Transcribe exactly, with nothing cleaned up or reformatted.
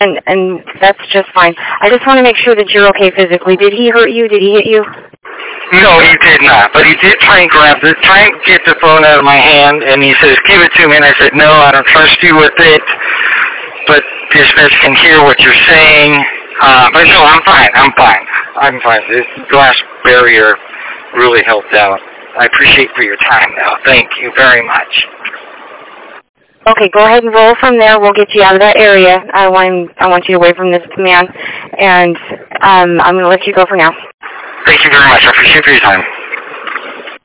and and that's just fine. I just want to make sure that you're okay physically. Did he hurt you? Did he hit you? No, he did not. But he did try and grab the, try and get the phone out of my hand, and he says, "Give it to me." And I said, "No, I don't trust you with it." But dispatch can hear what you're saying. Uh, but no, I'm fine. I'm fine. I'm fine. This glass barrier really helped out. I appreciate for your time, though. Thank you very much. Okay, go ahead and roll from there. We'll get you out of that area. I want I want you away from this man, and um, I'm going to let you go for now. Thank you very much. I appreciate for your time.